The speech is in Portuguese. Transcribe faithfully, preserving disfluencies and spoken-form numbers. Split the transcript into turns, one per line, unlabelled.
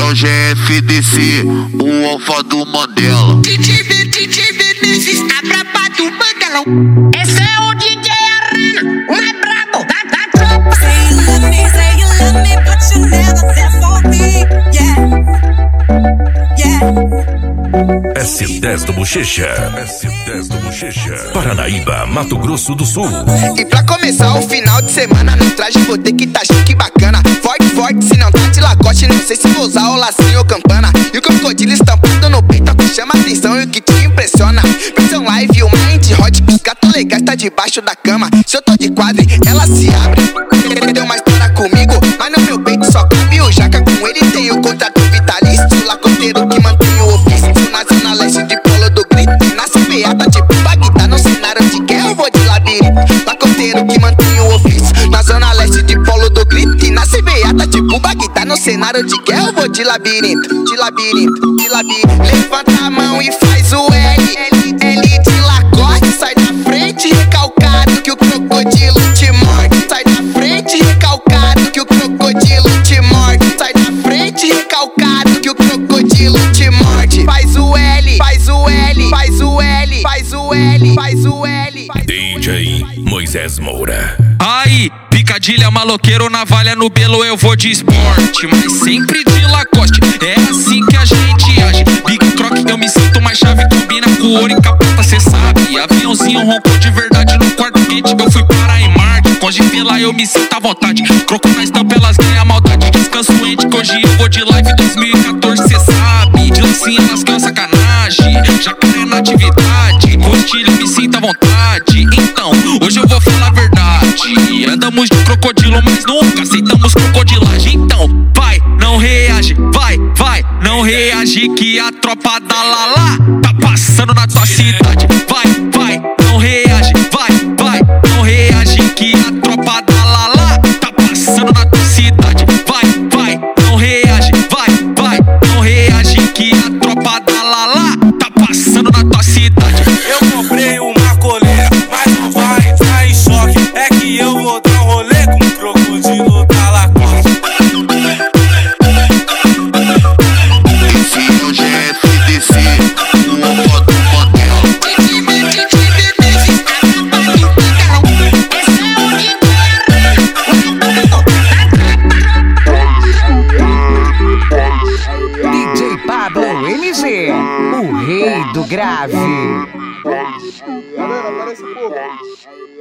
é o G F D C, o alfa do Mandela.
D J V, D J Vinícius, a braba do Mandela. Esse é o D J Arana, o mais brabo da, da tropa.
Say you love me, say you love me, but you never there for me. Yeah, yeah.
S dez do Bochecha, S dez do Bochecha, Paranaíba, Mato Grosso do Sul.
E pra começar o final de semana, no traje vou ter que tá chique bacana. Forte, forte, se não tá de Lacoste, não sei se vou usar o lacinho ou campana. E o crocodilo estampado no peito, que chama atenção e o que te impressiona. Versão live, o mind hot, os gatos legais tá debaixo da cama. Se eu tô de quadre, ela se abre. Deu uma história comigo, mas no meu peito só cabe o jaca. Com ele tem o contrato vitalício, lacoteiro que mantém o ofício. Na zona leste de Polo do Grito, nasce beata tipo Bagdá. No cenário de guerra eu vou de labirinto, lacoteiro que mantém o ofício. Na zona leste de Polo do Grito, e nasce beata tipo Bagdá. No cenário de guerra eu vou de labirinto, de labirinto, de labirinto. Levanta a mão e faz o L, L, L de Lacoste. Sai da frente recalcado que o crocodilo te morde. Sai da frente recalcado que o crocodilo te morde. Sai da frente recalcado que o crocodilo te morde. Faz o L, faz o L, faz o L, faz o L, faz o L.
D J Moisés Moura.
Aí, picadilha, maloqueiro, navalha no belo, eu vou de esporte, mas sempre de Lacoste, é assim que a gente age. Big Croc, eu me sinto mais chave, combina com ouro e capota, cê sabe. Aviãozinho roncou de verdade no quarto quente, eu fui para em Marte. Com G lá eu me sinto à vontade, croco na estampa, elas ganham a maldade. Descanso ente, que hoje eu vou de live dois mil e quatorze, cê sabe. De lancinha elas ganham sacanagem, jacaré na atividade. Postilha, eu me sinto à vontade, então hoje eu vou falar a verdade. Andamos de crocodilo, mas nunca aceitamos crocodilagem. Então, vai, não reage, vai, vai, não reage que a tropa da Lala tá passando na tua cidade. Vai, vai, não reage, vai, vai, não reage que a tropa da Lala tá passando na tua cidade. Vai, vai, não reage, vai, vai, não reage que a tropa da Lala tá passando na tua cidade.
Eu comprei uma coleira, mas não vai entrar em choque. É que eu vou dar um rolê com o crocodilo da Lacoste.
Esse é o G F D C, o alfa do Mandela.
D J V, D J Vinícius, a braba do Mandela. Esse é o D J Arana, o mais brabo da tropa.
D J Pablo M G, o rei do grave.
Galera, parece pouco.